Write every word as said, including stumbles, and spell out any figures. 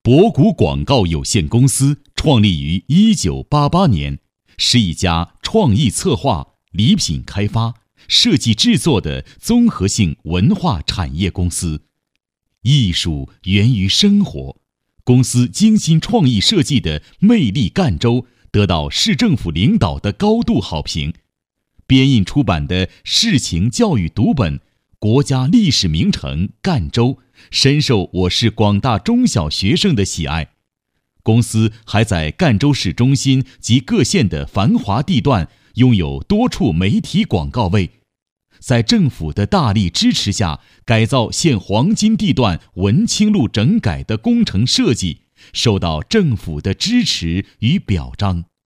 博古广告有限公司创立于一九八八年，是一家创意策划、礼品开发、设计制作的综合性文化产业公司。艺术源于生活，公司精心创意设计的魅力赣州得到市政府领导的高度好评。编印出版的世情教育读本《国家历史名城赣州》深受我市广大中小学生的喜爱。公司还在赣州市中心及各县的繁华地段拥有多处媒体广告位。在政府的大力支持下，改造现黄金地段文清路整改的工程设计受到政府的支持与表彰。